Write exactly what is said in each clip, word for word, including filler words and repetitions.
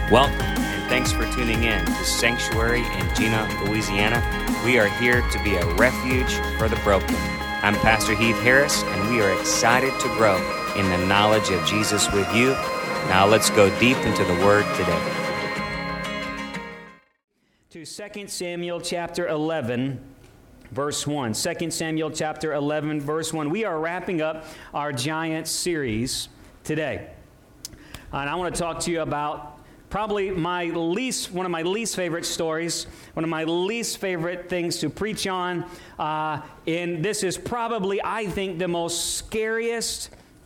Welcome, and thanks for tuning in to Sanctuary in Jena, Louisiana. We are here to be a refuge for the broken. I'm Pastor Heath Harris, and we are excited to grow in the knowledge of Jesus with you. Now let's go deep into the Word today. To Second Samuel chapter eleven, verse one. Second Samuel chapter eleven, verse one. We are wrapping up our Giant series today. And I want to talk to you about probably my least, one of my least favorite stories, one of my least favorite things to preach on. Uh, and this is probably, I think, the most scariest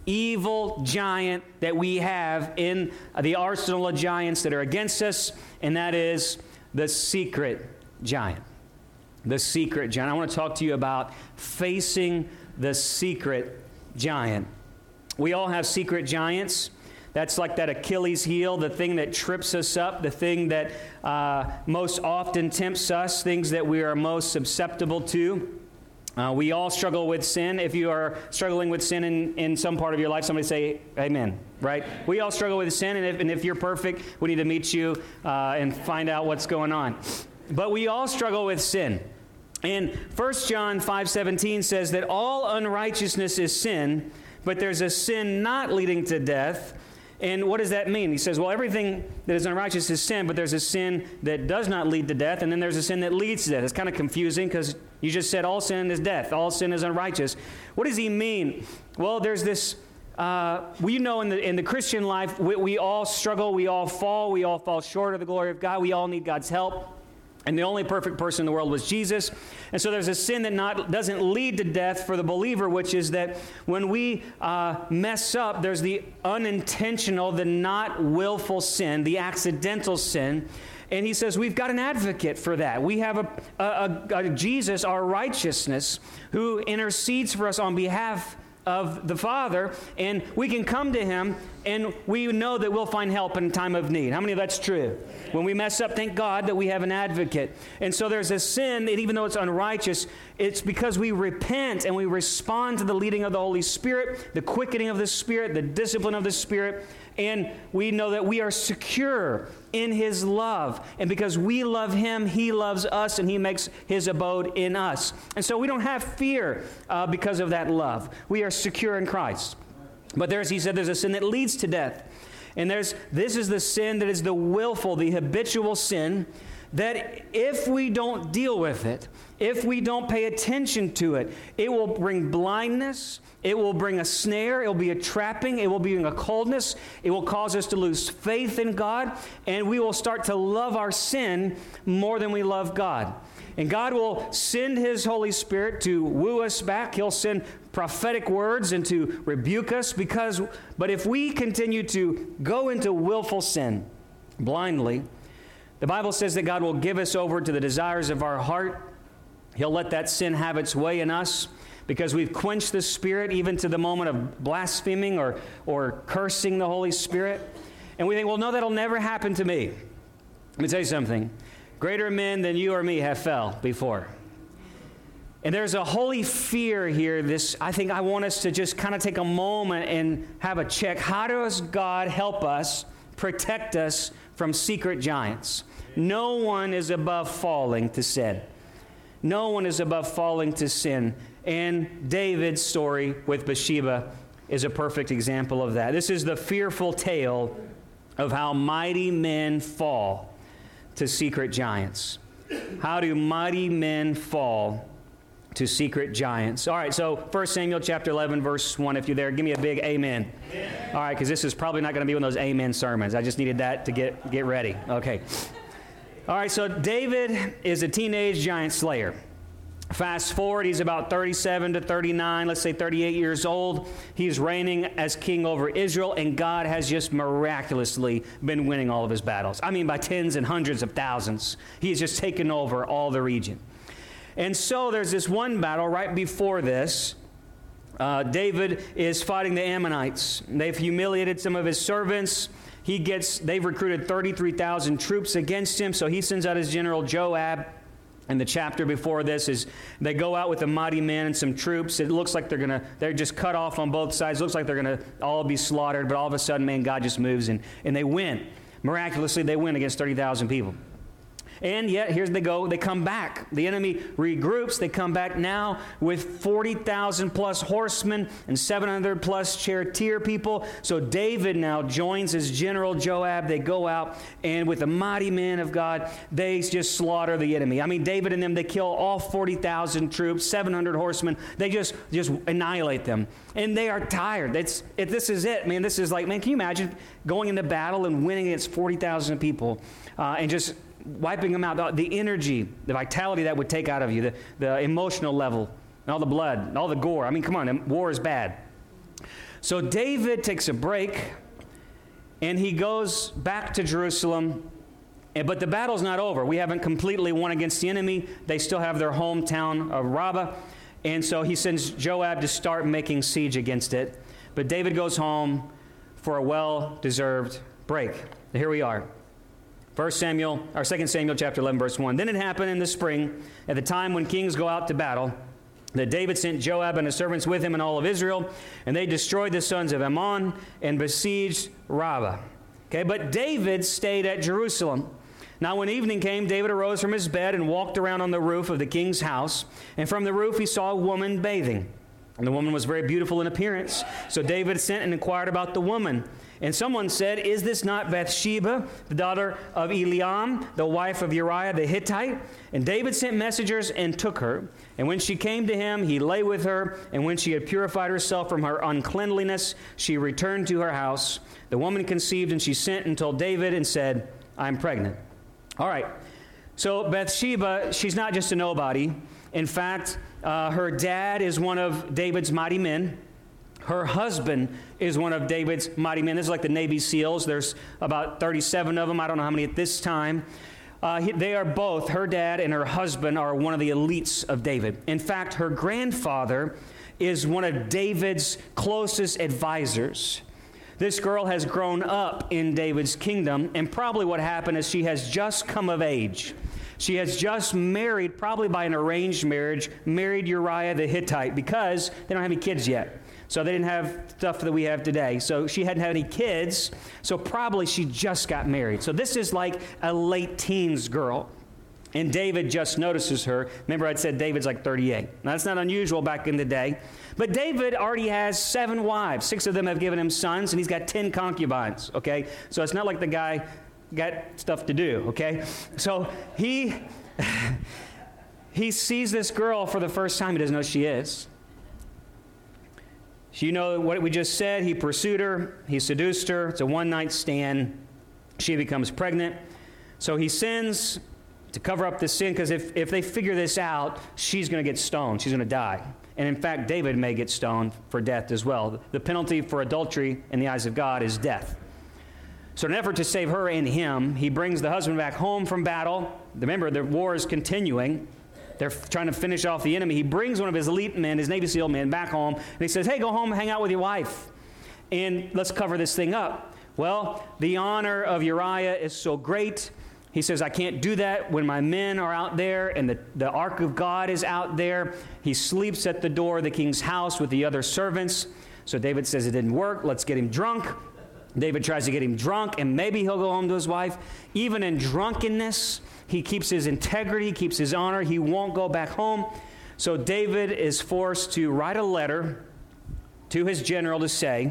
evil giant that we have in the arsenal of giants that are against us, and that is the secret giant. The secret giant. I want to talk to you about facing the secret giant. We all have secret giants. That's like that Achilles heel, the thing that trips us up, the thing that uh, most often tempts us, things that we are most susceptible to. Uh, we all struggle with sin. If you are struggling with sin in, in some part of your life, somebody say amen, right? We all struggle with sin, and if, and if you're perfect, we need to meet you uh, and find out what's going on. But we all struggle with sin. And First John five seventeen says that all unrighteousness is sin, but there's a sin not leading to death. And what does that mean? He says, well, everything that is unrighteous is sin, but there's a sin that does not lead to death, and then there's a sin that leads to death. It's kind of confusing because you just said all sin is death. All sin is unrighteous. What does he mean? Well, there's this, uh, we know in the in the Christian life, we, we all struggle, we all fall, we all fall short of the glory of God. We all need God's help. And the only perfect person in the world was Jesus. And so there's a sin that not doesn't lead to death for the believer, which is that when we uh, mess up, there's the unintentional, the not willful sin, the accidental sin. And he says we've got an advocate for that. We have a, a, a, a Jesus, our righteousness, who intercedes for us on behalf of the Father, and we can come to him, and we know that we'll find help in time of need. How many of that's true? When we mess up, thank God that we have an advocate. And so there's a sin that even though it's unrighteous, it's because we repent and we respond to the leading of the Holy Spirit, the quickening of the Spirit, the discipline of the Spirit, and we know that we are secure in his love. And because we love him, he loves us, and he makes his abode in us. And so we don't have fear uh, because of that love. We are secure in Christ. But there's, he said, there's a sin that leads to death. And there's this is the sin that is the willful, the habitual sin, that if we don't deal with it, if we don't pay attention to it, it will bring blindness, it will bring a snare, it will be a trapping, it will be a coldness, it will cause us to lose faith in God, and we will start to love our sin more than we love God. And God will send his Holy Spirit to woo us back. He'll send prophetic words and to rebuke us, because, but if we continue to go into willful sin blindly, the Bible says that God will give us over to the desires of our heart. He'll let that sin have its way in us because we've quenched the Spirit even to the moment of blaspheming or, or cursing the Holy Spirit. And we think, well, no, that'll never happen to me. Let me tell you something. Greater men than you or me have fell before. And there's a holy fear here. This, I think I want us to just kind of take a moment and have a check. How does God help us, protect us from secret giants? No one is above falling to sin. No one is above falling to sin. And David's story with Bathsheba is a perfect example of that. This is the fearful tale of how mighty men fall to secret giants. How do mighty men fall to secret giants? All right, so First Samuel chapter eleven, verse one, if you're there, give me a big amen. Amen. All right, because this is probably not going to be one of those amen sermons. I just needed that to get, get ready. Okay. All right, so David is a teenage giant slayer. Fast forward, he's about thirty-seven to thirty-nine, let's say thirty-eight years old. He's reigning as king over Israel, and God has just miraculously been winning all of his battles. I mean, by tens and hundreds of thousands. He's just taken over all the region. And so there's this one battle right before this. Uh, David is fighting the Ammonites. They've humiliated some of his servants. He gets, they've recruited thirty-three thousand troops against him, so he sends out his general Joab. And the chapter before this is they go out with a mighty men and some troops. It looks like they're gonna they're just cut off on both sides. It looks like they're gonna all be slaughtered, but all of a sudden, man, God just moves and, and they win. Miraculously, they win against thirty thousand people. And yet, here they go, they come back. The enemy regroups. They come back now with forty thousand plus horsemen and seven hundred plus charioteer people. So David now joins his general Joab. They go out, and with the mighty men of God, they just slaughter the enemy. I mean, David and them, they kill all forty thousand troops, seven hundred horsemen. They just, just annihilate them. And they are tired. It's, it, this is it, man. This is like, man, can you imagine going into battle and winning against forty thousand people uh, and just wiping them out, the energy, the vitality that would take out of you, the, the emotional level, and all the blood, and all the gore. I mean, come on, war is bad. So David takes a break, and he goes back to Jerusalem, and, but the battle's not over. We haven't completely won against the enemy. They still have their hometown of Rabbah, and so he sends Joab to start making siege against it. But David goes home for a well-deserved break. Here we are. First Samuel, or Second Samuel chapter eleven, verse one. Then it happened in the spring, at the time when kings go out to battle, that David sent Joab and his servants with him and all of Israel, and they destroyed the sons of Ammon and besieged Rabbah. Okay, but David stayed at Jerusalem. Now when evening came, David arose from his bed and walked around on the roof of the king's house, and from the roof he saw a woman bathing. And the woman was very beautiful in appearance. So David sent and inquired about the woman. And someone said, "Is this not Bathsheba, the daughter of Eliam, the wife of Uriah the Hittite?" And David sent messengers and took her. And when she came to him, he lay with her. And when she had purified herself from her uncleanliness, she returned to her house. The woman conceived, and she sent and told David and said, "I'm pregnant." All right. So Bathsheba, she's not just a nobody. In fact, uh, her dad is one of David's mighty men. Her husband is one of David's mighty men. This is like the Navy SEALs. There's about thirty-seven of them. I don't know how many at this time. Uh, he, they are both, her dad and her husband, are one of the elites of David. In fact, her grandfather is one of David's closest advisors. This girl has grown up in David's kingdom, and probably what happened is she has just come of age. She has just married, probably by an arranged marriage, married Uriah the Hittite, because they don't have any kids yet. So they didn't have stuff that we have today. So she hadn't had any kids. So probably she just got married. So this is like a late teens girl. And David just notices her. Remember, I'd said David's like thirty-eight. Now, that's not unusual back in the day. But David already has seven wives. Six of them have given him sons, and he's got ten concubines, okay? So it's not like the guy got stuff to do, okay? So he, he sees this girl for the first time. He doesn't know who she is. You know what we just said. He pursued her. He seduced her. It's a one-night stand. She becomes pregnant. So he sends to cover up this sin, because if, if they figure this out, she's going to get stoned. She's going to die. And in fact, David may get stoned for death as well. The penalty for adultery in the eyes of God is death. So in an effort to save her and him, he brings the husband back home from battle. Remember, the war is continuing. They're trying to finish off the enemy. He brings one of his elite men, his Navy SEAL men, back home, and he says, "Hey, go home and hang out with your wife, and let's cover this thing up." Well, the honor of Uriah is so great. He says, "I can't do that when my men are out there and the, the ark of God is out there." He sleeps at the door of the king's house with the other servants. So David says it didn't work. Let's get him drunk. David tries to get him drunk, and maybe he'll go home to his wife. Even in drunkenness, he keeps his integrity, keeps his honor. He won't go back home. So David is forced to write a letter to his general to say,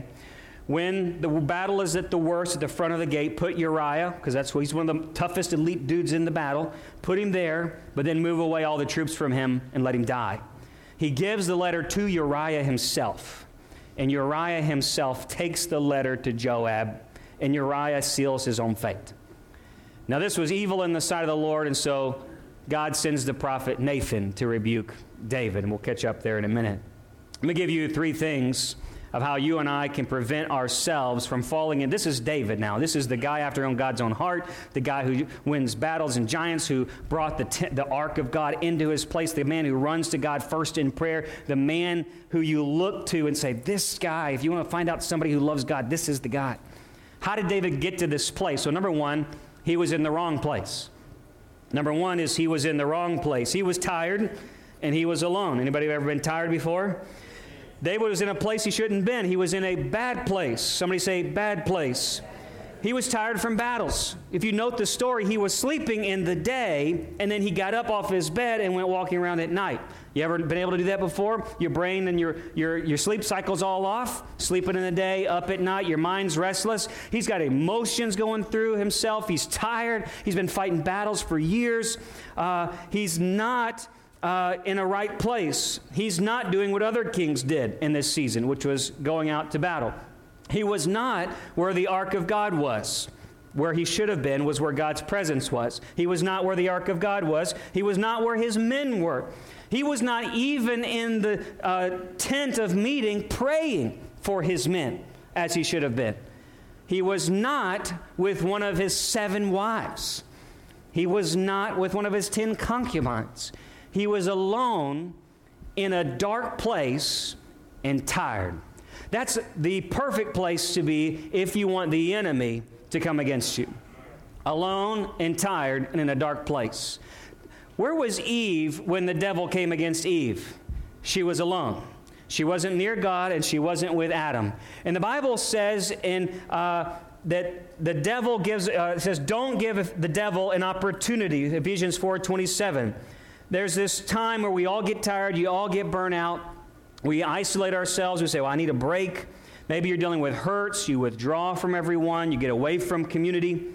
when the battle is at the worst, at the front of the gate, put Uriah, because that's what he's one of the toughest elite dudes in the battle, put him there, but then move away all the troops from him and let him die. He gives the letter to Uriah himself. And Uriah himself takes the letter to Joab, and Uriah seals his own fate. Now, this was evil in the sight of the Lord, and so God sends the prophet Nathan to rebuke David, and we'll catch up there in a minute. Let me give you three things of how you and I can prevent ourselves from falling in. This is David now. This is the guy after God's own heart, the guy who wins battles and giants, who brought the, t- the ark of God into his place, the man who runs to God first in prayer, the man who you look to and say, this guy, if you want to find out somebody who loves God, this is the guy. How did David get to this place? So number one, he was in the wrong place. Number one is he was in the wrong place. He was tired and he was alone. Anybody ever been tired before? David was in a place he shouldn't have been. He was in a bad place. Somebody say bad place. He was tired from battles. If you note the story, he was sleeping in the day, and then he got up off his bed and went walking around at night. You ever been able to do that before? Your brain and your, your, your sleep cycle's all off, sleeping in the day, up at night, your mind's restless. He's got emotions going through himself. He's tired. He's been fighting battles for years. Uh, he's not uh, in a right place. He's not doing what other kings did in this season, which was going out to battle. He was not where the ark of God was. Where he should have been was where God's presence was. He was not where the ark of God was. He was not where his men were. He was not even in the uh, tent of meeting praying for his men as he should have been. He was not with one of his seven wives. He was not with one of his ten concubines. He was alone in a dark place and tired. That's the perfect place to be if you want the enemy to come against you. Alone and tired and in a dark place. Where was Eve when the devil came against Eve? She was alone. She wasn't near God and she wasn't with Adam. And the Bible says in uh, that the devil gives, uh, says, don't give the devil an opportunity. Ephesians four twenty-seven. There's this time where we all get tired, you all get burnt out. We isolate ourselves. We say, well, I need a break. Maybe you're dealing with hurts. You withdraw from everyone. You get away from community.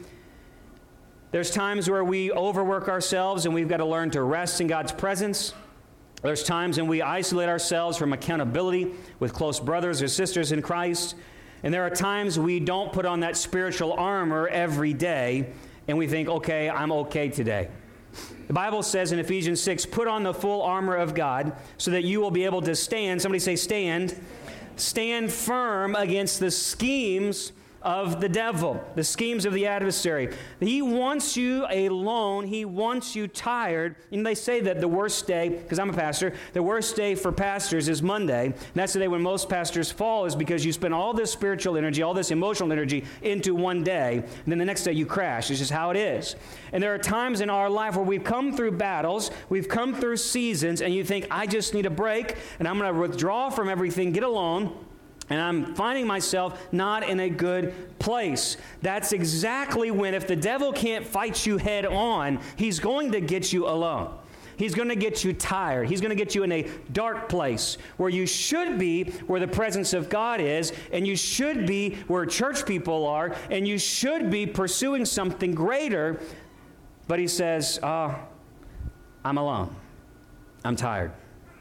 There's times where we overwork ourselves and we've got to learn to rest in God's presence. There's times when we isolate ourselves from accountability with close brothers or sisters in Christ. And there are times we don't put on that spiritual armor every day and we think, okay, I'm okay today. The Bible says in Ephesians six, put on the full armor of God so that you will be able to stand. Somebody say stand. Stand firm against the schemes of the devil, the schemes of the adversary. He wants you alone. He wants you tired. And they say that the worst day, because I'm a pastor, the worst day for pastors is Monday. And that's the day when most pastors fall, is because you spend all this spiritual energy, all this emotional energy into one day, and then the next day you crash. It's just how it is. And there are times in our life where we've come through battles, we've come through seasons, and you think, I just need a break, and I'm going to withdraw from everything, get alone, and I'm finding myself not in a good place. That's exactly when, if the devil can't fight you head on, he's going to get you alone. He's going to get you tired. He's going to get you in a dark place where you should be, where the presence of God is, and you should be where church people are, and you should be pursuing something greater. But he says, oh, I'm alone. I'm tired.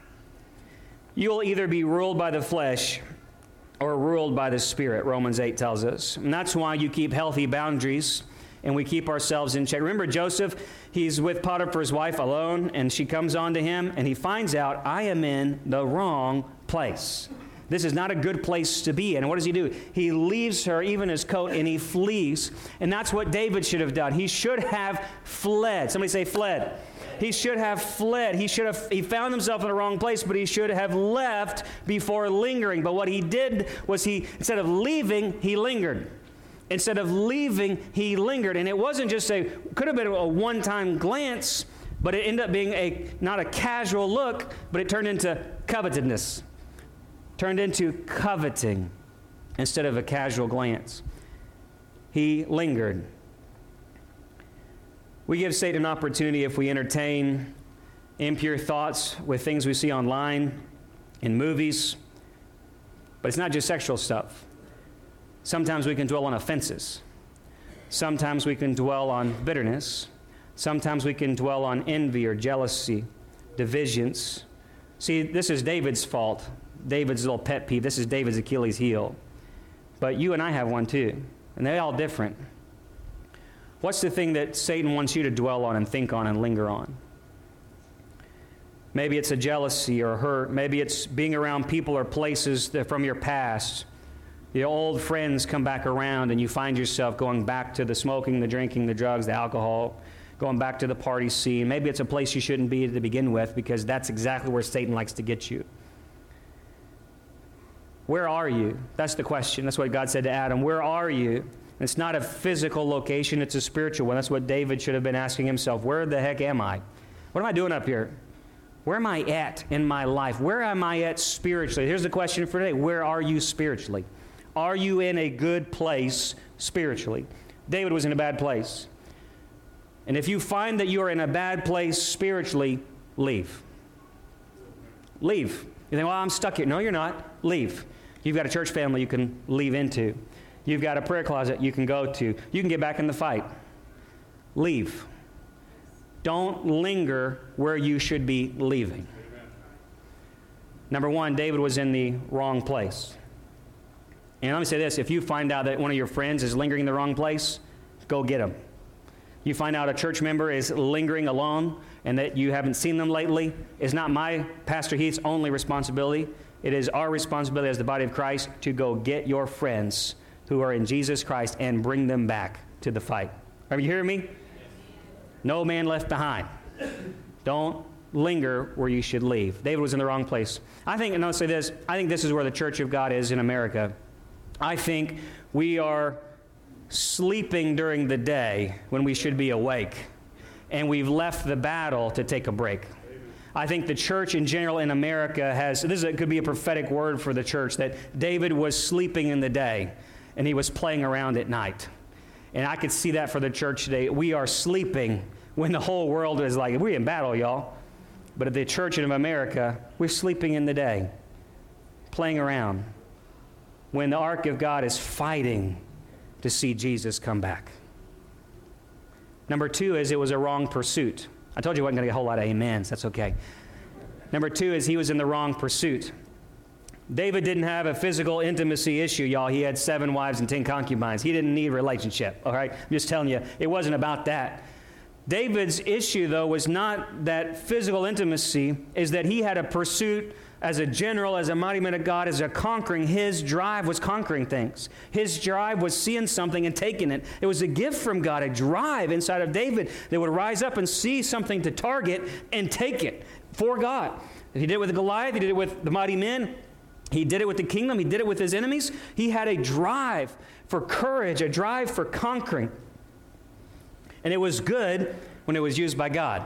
You'll either be ruled by the flesh or ruled by the Spirit, Romans eight tells us. And that's why you keep healthy boundaries and we keep ourselves in check. Remember Joseph, he's with Potiphar's wife alone, and she comes on to him, and he finds out, I am in the wrong place. This is not a good place to be in. And what does he do? He leaves her, even his coat, and he flees. And that's what David should have done. He should have fled. Somebody say fled. He should have fled. He should have, he found himself in the wrong place, but he should have left before lingering. But what he did was he, instead of leaving, he lingered. Instead of leaving, he lingered. And it wasn't just a, could have been a one-time glance, but it ended up being a, not a casual look, but it turned into covetousness. Turned into coveting instead of a casual glance. He lingered. We give Satan an opportunity if we entertain impure thoughts with things we see online, in movies. But it's not just sexual stuff. Sometimes we can dwell on offenses. Sometimes we can dwell on bitterness. Sometimes we can dwell on envy or jealousy, divisions. See, this is David's fault. David's little pet peeve. This is David's Achilles heel. But you and I have one too. And they're all different. What's the thing that Satan wants you to dwell on and think on and linger on? Maybe it's a jealousy or hurt. Maybe it's being around people or places that from your past. Your old friends come back around and you find yourself going back to the smoking, the drinking, the drugs, the alcohol, going back to the party scene. Maybe it's a place you shouldn't be to begin with, because that's exactly where Satan likes to get you. Where are you? That's the question. That's what God said to Adam. Where are you? It's not a physical location, it's a spiritual one. That's what David should have been asking himself. Where the heck am I? What am I doing up here? Where am I at in my life? Where am I at spiritually? Here's the question for today. Where are you spiritually? Are you in a good place spiritually? David was in a bad place. And if you find that you are in a bad place spiritually, leave. Leave. You think, well, I'm stuck here. No, you're not. Leave. You've got a church family you can leave into. You've got a prayer closet you can go to. You can get back in the fight. Leave. Don't linger where you should be leaving. Number one, David was in the wrong place. And let me say this, if you find out that one of your friends is lingering in the wrong place, go get them. You find out a church member is lingering alone and that you haven't seen them lately, it's not my, Pastor Heath's, only responsibility. It is our responsibility as the body of Christ to go get your friends who are in Jesus Christ and bring them back to the fight. Are you hearing me? No man left behind. Don't linger where you should leave. David was in the wrong place. I think, and I'll say this, I think this is where the church of God is in America. I think we are sleeping during the day when we should be awake, and we've left the battle to take a break. I think the church in general in America has, this is, it could be a prophetic word for the church, that David was sleeping in the day, and he was playing around at night. And I could see that for the church today. We are sleeping when the whole world is like, we're in battle, y'all. But at the church in America, we're sleeping in the day, playing around, when the ark of God is fighting to see Jesus come back. Number two is it was a wrong pursuit. I told you I wasn't going to get a whole lot of amens. That's okay. Number two is he was in the wrong pursuit. David didn't have a physical intimacy issue, y'all. He had seven wives and ten concubines. He didn't need a relationship, all right? I'm just telling you, it wasn't about that. David's issue, though, was not that physical intimacy, is that he had a pursuit as a general, as a mighty man of God, as a conquering. His drive was conquering things. His drive was seeing something and taking it. It was a gift from God, a drive inside of David that would rise up and see something to target and take it for God. He did it with Goliath. He did it with the mighty men. He did it with the kingdom. He did it with his enemies. He had a drive for courage, a drive for conquering. And it was good when it was used by God.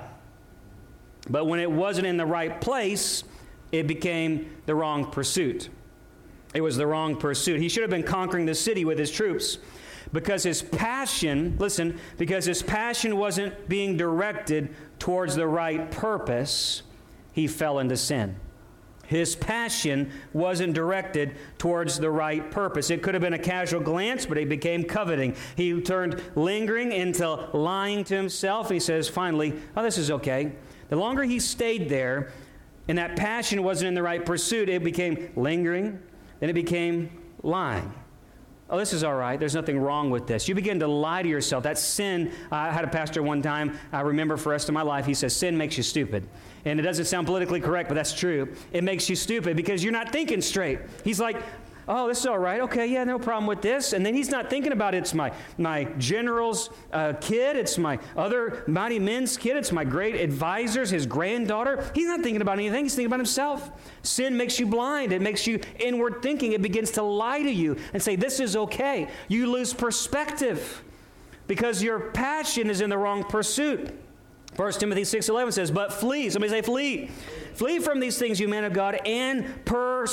But when it wasn't in the right place, it became the wrong pursuit. It was the wrong pursuit. He should have been conquering the city with his troops because his passion, listen, because his passion wasn't being directed towards the right purpose, he fell into sin. His passion wasn't directed towards the right purpose. It could have been a casual glance, but it became coveting. He turned lingering into lying to himself. He says, finally, oh, this is okay. The longer he stayed there, and that passion wasn't in the right pursuit, it became lingering, then it became lying. Oh, this is all right. There's nothing wrong with this. You begin to lie to yourself. That sin, I had a pastor one time, I remember for the rest of my life, he says, sin makes you stupid. And it doesn't sound politically correct, but that's true. It makes you stupid because you're not thinking straight. He's like, oh, this is all right. Okay, yeah, no problem with this. And then he's not thinking about it's my, my general's uh, kid. It's my other mighty men's kid. It's my great advisor's, his granddaughter. He's not thinking about anything. He's thinking about himself. Sin makes you blind. It makes you inward thinking. It begins to lie to you and say, this is okay. You lose perspective because your passion is in the wrong pursuit. First Timothy six eleven says, but flee. Somebody say flee. Flee from these things, you men of God, and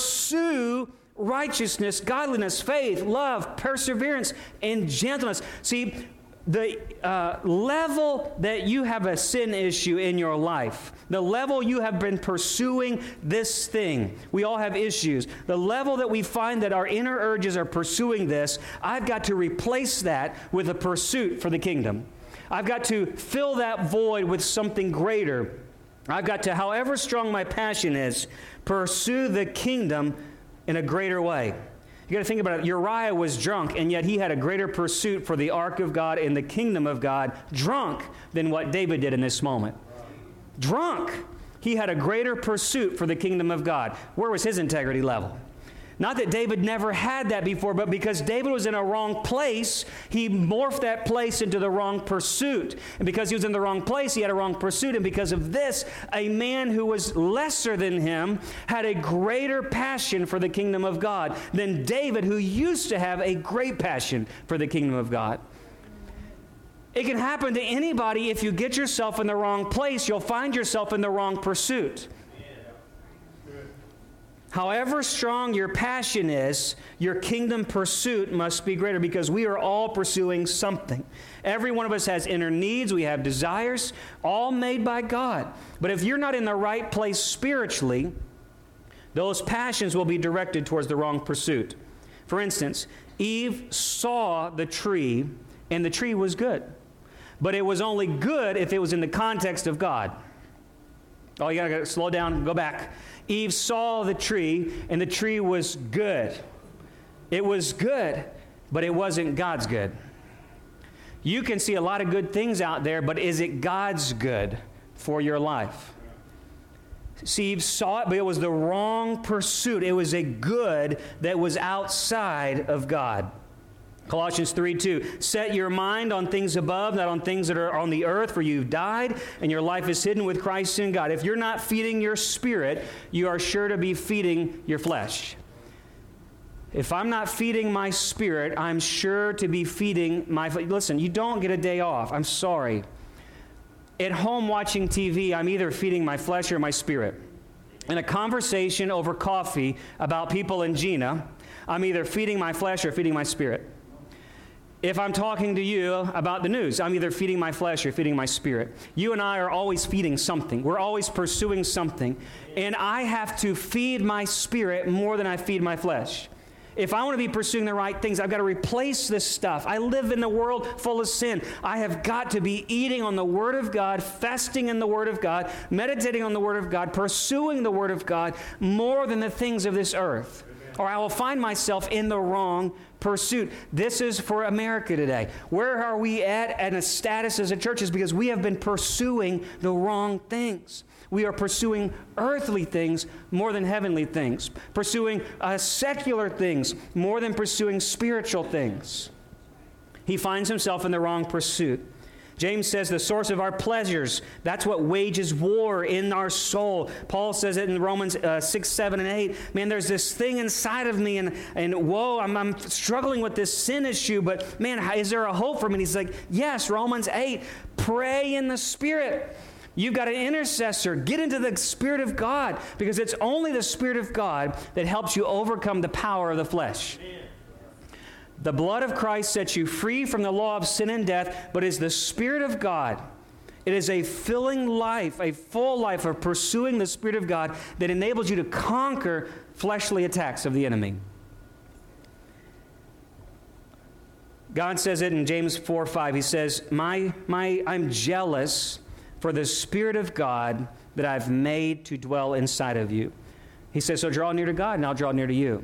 pursue righteousness, godliness, faith, love, perseverance, and gentleness. See, the uh, level that you have a sin issue in your life, the level you have been pursuing this thing, we all have issues. The level that we find that our inner urges are pursuing this, I've got to replace that with a pursuit for the kingdom. I've got to fill that void with something greater. I've got to, however strong my passion is, pursue the kingdom in a greater way. You got to think about it. Uriah was drunk, and yet he had a greater pursuit for the ark of God and the kingdom of God, drunk, than what David did in this moment. Drunk. He had a greater pursuit for the kingdom of God. Where was his integrity level? Not that David never had that before, but because David was in a wrong place, he morphed that place into the wrong pursuit. And because he was in the wrong place, he had a wrong pursuit. And because of this, a man who was lesser than him had a greater passion for the kingdom of God than David, who used to have a great passion for the kingdom of God. It can happen to anybody. If you get yourself in the wrong place, you'll find yourself in the wrong pursuit. However strong your passion is, your kingdom pursuit must be greater, because we are all pursuing something. Every one of us has inner needs. We have desires, all made by God. But if you're not in the right place spiritually, those passions will be directed towards the wrong pursuit. For instance, Eve saw the tree, and the tree was good. But it was only good if it was in the context of God. Oh, you got to slow down, go back. Eve saw the tree, and the tree was good. It was good, but it wasn't God's good. You can see a lot of good things out there, but is it God's good for your life? See, Eve saw it, but it was the wrong pursuit. It was a good that was outside of God. Colossians three two, set your mind on things above, not on things that are on the earth, for you've died, and your life is hidden with Christ in God. If you're not feeding your spirit, you are sure to be feeding your flesh. If I'm not feeding my spirit, I'm sure to be feeding my flesh. Listen, you don't get a day off. I'm sorry. At home watching T V, I'm either feeding my flesh or my spirit. In a conversation over coffee about people in Gina, I'm either feeding my flesh or feeding my spirit. If I'm talking to you about the news, I'm either feeding my flesh or feeding my spirit. You and I are always feeding something. We're always pursuing something. And I have to feed my spirit more than I feed my flesh. If I want to be pursuing the right things, I've got to replace this stuff. I live in a world full of sin. I have got to be eating on the Word of God, fasting in the Word of God, meditating on the Word of God, pursuing the Word of God more than the things of this earth. Or I will find myself in the wrong pursuit. This is for America today. Where are we at in a status as a church? Is because we have been pursuing the wrong things. We are pursuing earthly things more than heavenly things. Pursuing uh, secular things more than pursuing spiritual things. He finds himself in the wrong pursuit. James says the source of our pleasures, that's what wages war in our soul. Paul says it in Romans uh, six, seven, and eight. Man, there's this thing inside of me, and, and whoa, I'm, I'm struggling with this sin issue, but man, is there a hope for me? And he's like, yes, Romans eight, pray in the Spirit. You've got an intercessor. Get into the Spirit of God, because it's only the Spirit of God that helps you overcome the power of the flesh. Amen. The blood of Christ sets you free from the law of sin and death, but is the Spirit of God. It is a filling life, a full life of pursuing the Spirit of God that enables you to conquer fleshly attacks of the enemy. God says it in James four five. He says, my, my, I'm jealous for the Spirit of God that I've made to dwell inside of you. He says, so draw near to God, and I'll draw near to you.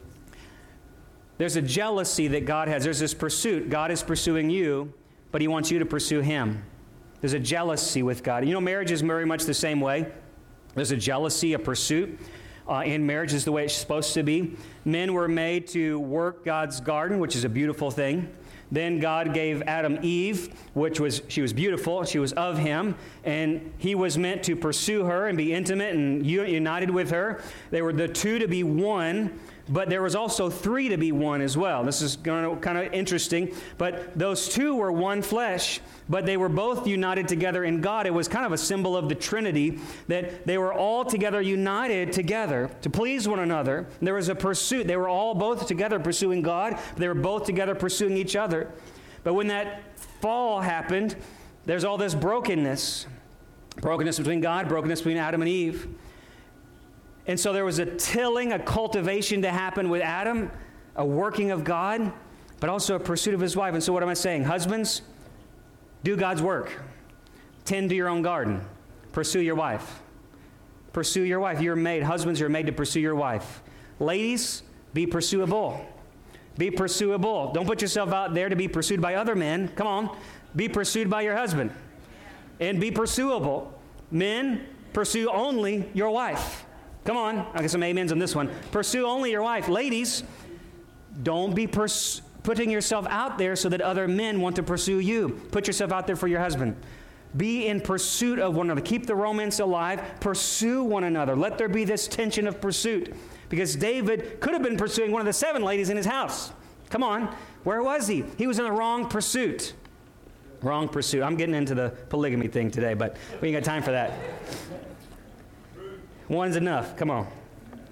There's a jealousy that God has. There's this pursuit. God is pursuing you, but He wants you to pursue Him. There's a jealousy with God. You know, marriage is very much the same way. There's a jealousy, a pursuit. Uh, in marriage is the way it's supposed to be. Men were made to work God's garden, which is a beautiful thing. Then God gave Adam Eve, which was, she was beautiful, she was of him, and he was meant to pursue her and be intimate and united with her. They were the two to be one, but there was also three to be one as well. This is kind of interesting, but those two were one flesh, but they were both united together in God. It was kind of a symbol of the Trinity, that they were all together united together to please one another. There was a pursuit. They were all both together pursuing God, but they were both together pursuing each other. But when that fall happened, there's all this brokenness. Brokenness between God, brokenness between Adam and Eve. And so there was a tilling, a cultivation to happen with Adam, a working of God, but also a pursuit of his wife. And so what am I saying? Husbands, do God's work. Tend to your own garden. Pursue your wife. Pursue your wife. You're made, husbands, you're made to pursue your wife. Ladies, be pursuable. Be pursuable. Don't put yourself out there to be pursued by other men. Come on. Be pursued by your husband. And be pursuable. Men, pursue only your wife. Come on, I get some amens on this one. Pursue only your wife. Ladies, don't be pers- putting yourself out there so that other men want to pursue you. Put yourself out there for your husband. Be in pursuit of one another. Keep the romance alive. Pursue one another. Let there be this tension of pursuit. Because David could have been pursuing one of the seven ladies in his house. Come on, where was he? He was in the wrong pursuit. Wrong pursuit. I'm getting into the polygamy thing today, but we ain't got time for that. One's enough. Come on.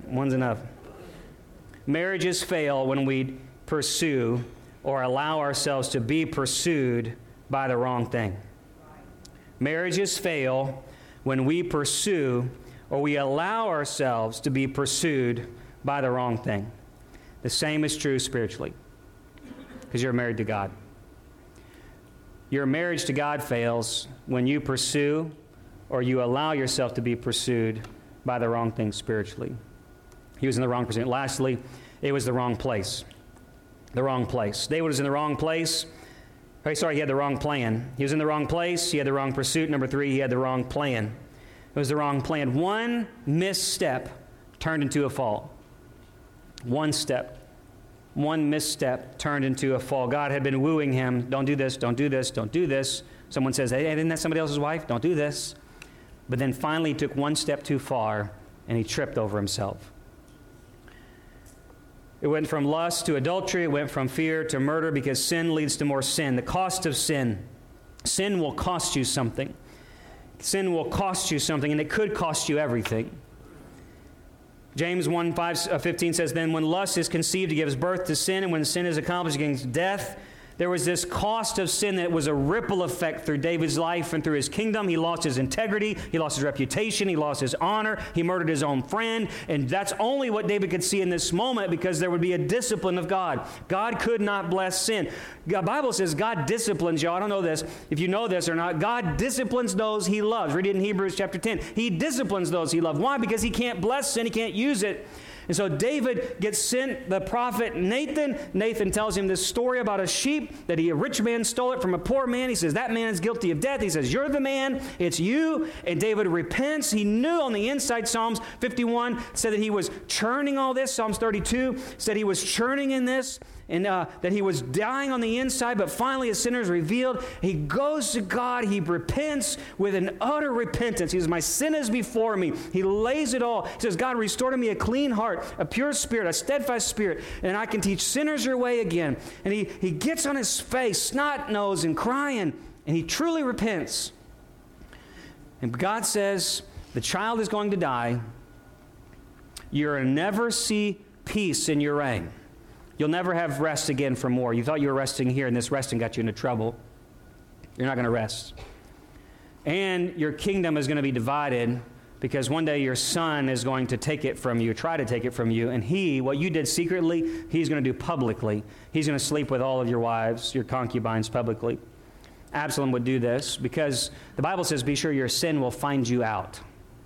One's enough. Marriages fail when we pursue or allow ourselves to be pursued by the wrong thing. Marriages fail when we pursue or we allow ourselves to be pursued by the wrong thing. The same is true spiritually, because you're married to God. Your marriage to God fails when you pursue or you allow yourself to be pursued by the wrong thing spiritually. He was in the wrong pursuit. Lastly, it was the wrong place. The wrong place. David was in the wrong place. Oh, sorry, he had the wrong plan. He was in the wrong place. He had the wrong pursuit. Number three, he had the wrong plan. It was the wrong plan. One misstep turned into a fall. One step. One misstep turned into a fall. God had been wooing him. Don't do this, don't do this, don't do this. Someone says, hey, isn't that somebody else's wife? Don't do this. But then finally he took one step too far and he tripped over himself. It went from lust to adultery. It went from fear to murder, because sin leads to more sin. The cost of sin. Sin will cost you something. Sin will cost you something, and it could cost you everything. James one fifteen says, then when lust is conceived, it gives birth to sin, and when sin is accomplished, it brings death. There was this cost of sin that was a ripple effect through David's life and through his kingdom. He lost his integrity. He lost his reputation. He lost his honor. He murdered his own friend. And that's only what David could see in this moment, because there would be a discipline of God. God could not bless sin. The Bible says God disciplines you. I don't know this, if you know this or not. God disciplines those he loves. Read it in Hebrews chapter ten. He disciplines those he loves. Why? Because he can't bless sin. He can't use it. And so David gets sent the prophet Nathan. Nathan tells him this story about a sheep, that he, a rich man stole it from a poor man. He says, that man is guilty of death. He says, you're the man, it's you. And David repents. He knew on the inside. Psalms fifty-one said that he was churning all this. Psalms thirty-two said he was churning in this, and uh, that he was dying on the inside, but finally a sinner is revealed. He goes to God. He repents with an utter repentance. He says, my sin is before me. He lays it all. He says, God, restore to me a clean heart, a pure spirit, a steadfast spirit, and I can teach sinners your way again. And he, he gets on his face, snot-nosed and crying, and he truly repents. And God says, the child is going to die. You're going to never see peace in your reign. You'll never have rest again for more. You thought you were resting here, and this resting got you into trouble. You're not going to rest. And your kingdom is going to be divided, because one day your son is going to take it from you, try to take it from you, and he, what you did secretly, he's going to do publicly. He's going to sleep with all of your wives, your concubines publicly. Absalom would do this because the Bible says, be sure your sin will find you out.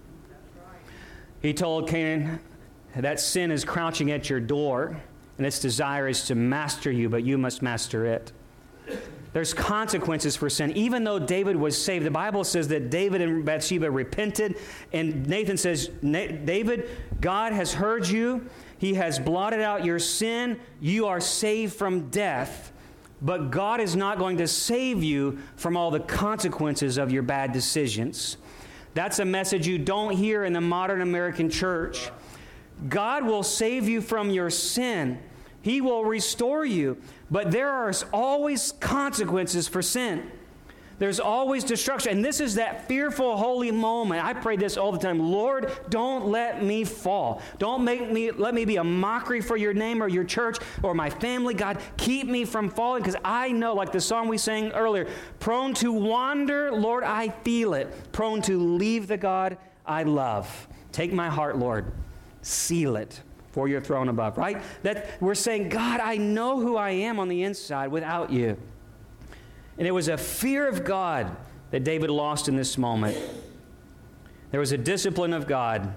He told Canaan, that sin is crouching at your door, and its desire is to master you, but you must master it. There's consequences for sin. Even though David was saved, the Bible says that David and Bathsheba repented, and Nathan says, David, God has heard you. He has blotted out your sin. You are saved from death, but God is not going to save you from all the consequences of your bad decisions. That's a message you don't hear in the modern American church. God will save you from your sin. He will restore you. But there are always consequences for sin. There's always destruction. And this is that fearful, holy moment. I pray this all the time. Lord, don't let me fall. Don't make me, let me be a mockery for your name or your church or my family. God, keep me from falling, because I know, like the song we sang earlier, prone to wander, Lord, I feel it. Prone to leave the God I love. Take my heart, Lord. Seal it for your throne above, right? That we're saying, God, I know who I am on the inside without you. And it was a fear of God that David lost in this moment. There was a discipline of God.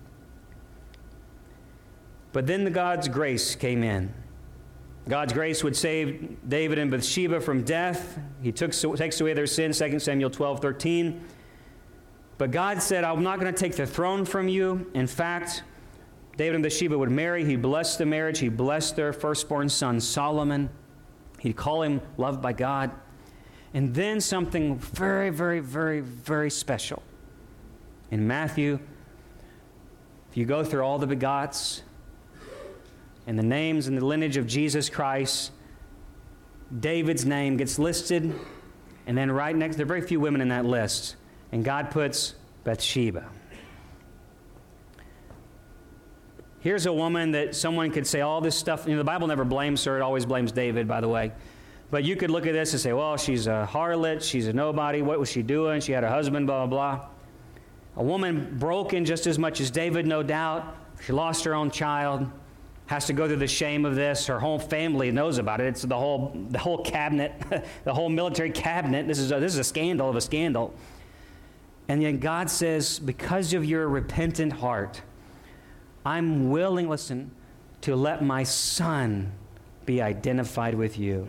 But then the God's grace came in. God's grace would save David and Bathsheba from death. He took, takes away their sin, Second Samuel twelve thirteen. But God said, I'm not going to take the throne from you. In fact, David and Bathsheba would marry. He blessed the marriage. He blessed their firstborn son, Solomon. He'd call him loved by God. And then something very, very, very, very special. In Matthew, if you go through all the begots and the names and the lineage of Jesus Christ, David's name gets listed, and then right next, there are very few women in that list, and God puts Bathsheba. Here's a woman that someone could say all this stuff. You know, the Bible never blames her. It always blames David, by the way. But you could look at this and say, well, she's a harlot. She's a nobody. What was she doing? She had a husband, blah, blah, blah. A woman broken just as much as David, no doubt. She lost her own child. Has to go through the shame of this. Her whole family knows about it. It's the whole, the whole cabinet, the whole military cabinet. This is a, this is a scandal of a scandal. And yet God says, because of your repentant heart, I'm willing, listen, to let my son be identified with you.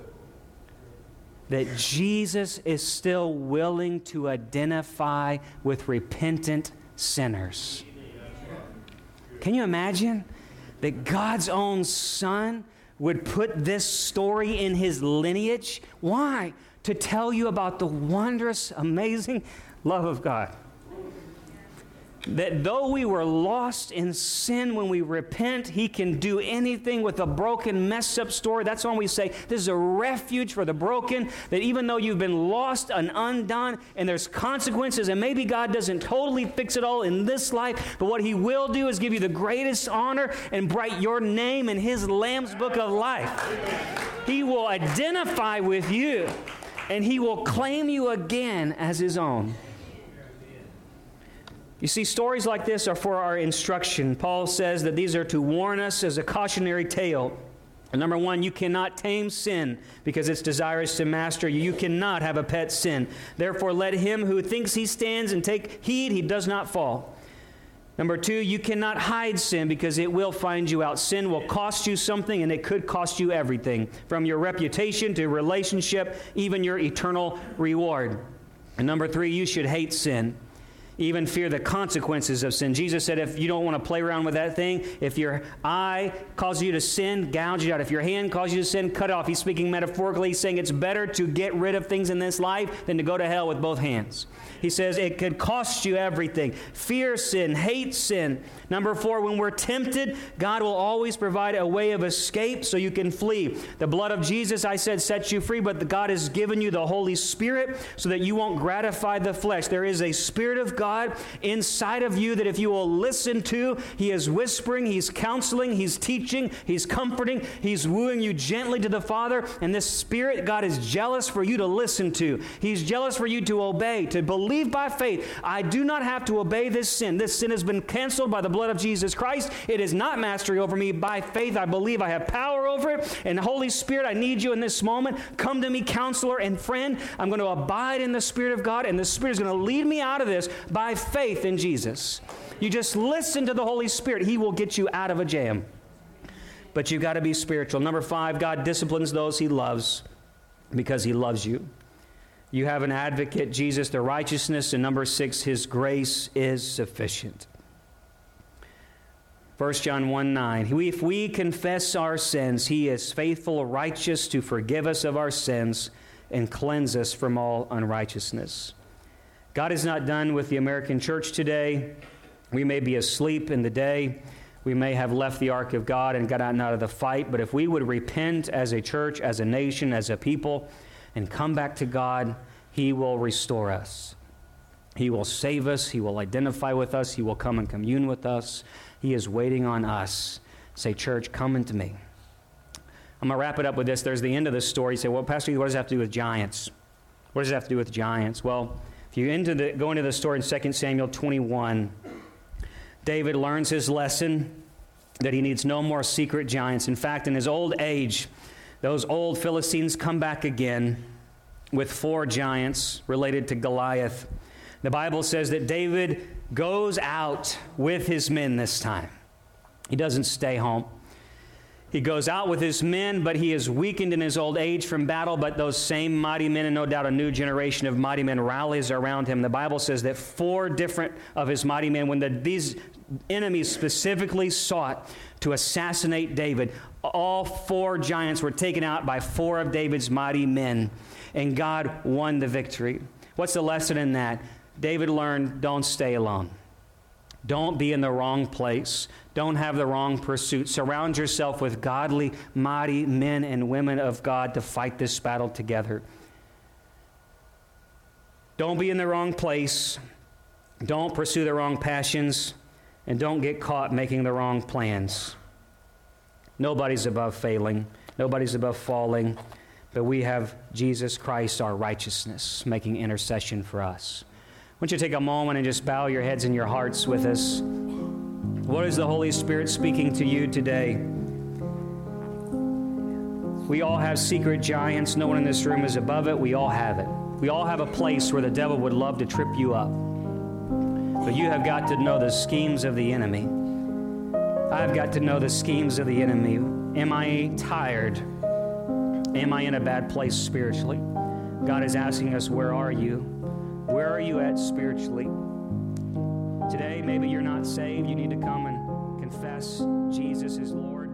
That Jesus is still willing to identify with repentant sinners. Can you imagine that God's own son would put this story in his lineage? Why? To tell you about the wondrous, amazing love of God. That though we were lost in sin, when we repent, he can do anything with a broken, messed up story. That's why we say this is a refuge for the broken, that even though you've been lost and undone and there's consequences, and maybe God doesn't totally fix it all in this life, but what he will do is give you the greatest honor and write your name in his Lamb's book of life. He will identify with you, and he will claim you again as his own. You see, stories like this are for our instruction. Paul says that these are to warn us as a cautionary tale. And number one, you cannot tame sin because its desires to master you. You cannot have a pet sin. Therefore, let him who thinks he stands and take heed he does not fall. Number two, you cannot hide sin because it will find you out. Sin will cost you something, and it could cost you everything, from your reputation to relationship, even your eternal reward. And number three, you should hate sin. Even fear the consequences of sin. Jesus said if you don't want to play around with that thing, if your eye causes you to sin, gouge it out. If your hand causes you to sin, cut it off. He's speaking metaphorically. He's saying it's better to get rid of things in this life than to go to hell with both hands. He says it could cost you everything. Fear sin, hate sin. Number four, when we're tempted, God will always provide a way of escape so you can flee. The blood of Jesus, I said, sets you free, but God has given you the Holy Spirit so that you won't gratify the flesh. There is a Spirit of God inside of you that if you will listen to, he is whispering, he's counseling, he's teaching, he's comforting, he's wooing you gently to the Father. And this Spirit, God is jealous for you to listen to. He's jealous for you to obey, to believe by faith. I do not have to obey this sin. This sin has been canceled by the blood of Jesus Christ. It is not mastery over me. By faith, I believe I have power over it. And Holy Spirit, I need you in this moment. Come to me, counselor and friend. I'm going to abide in the Spirit of God, and the Spirit is going to lead me out of this by faith in Jesus. You just listen to the Holy Spirit. He will get you out of a jam. But you've got to be spiritual. Number five, God disciplines those he loves because he loves you. You have an advocate, Jesus, the righteousness. And number six, his grace is sufficient. First John one nine, if we confess our sins, he is faithful, righteous to forgive us of our sins and cleanse us from all unrighteousness. God is not done with the American church today. We may be asleep in the day. We may have left the ark of God and got out of the fight. But if we would repent as a church, as a nation, as a people, and come back to God, he will restore us. He will save us. He will identify with us. He will come and commune with us. He is waiting on us. Say, church, come into me. I'm going to wrap it up with this. There's the end of the story. You say, well, Pastor, what does that have to do with giants? What does it have to do with giants? Well, if you into the, go into the story in Second Samuel twenty-one, David learns his lesson that he needs no more secret giants. In fact, in his old age, those old Philistines come back again with four giants related to Goliath. The Bible says that David goes out with his men this time. He doesn't stay home. He goes out with his men, but he is weakened in his old age from battle. But those same mighty men, and no doubt a new generation of mighty men, rallies around him. The Bible says that four different of his mighty men, when the, these enemies specifically sought to assassinate David, all four giants were taken out by four of David's mighty men, and God won the victory. What's the lesson in that? David learned, don't stay alone. Don't be in the wrong place. Don't have the wrong pursuit. Surround yourself with godly, mighty men and women of God to fight this battle together. Don't be in the wrong place. Don't pursue the wrong passions. And don't get caught making the wrong plans. Nobody's above failing. Nobody's above falling. But we have Jesus Christ, our righteousness, making intercession for us. I want you to take a moment and just bow your heads and your hearts with us. What is the Holy Spirit speaking to you today? We all have secret giants. No one in this room is above it. We all have it. We all have a place where the devil would love to trip you up. But you have got to know the schemes of the enemy. I've got to know the schemes of the enemy. Am I tired? Am I in a bad place spiritually? God is asking us, where are you? Where are you at spiritually? Today, maybe you're not saved. You need to come and confess Jesus is Lord.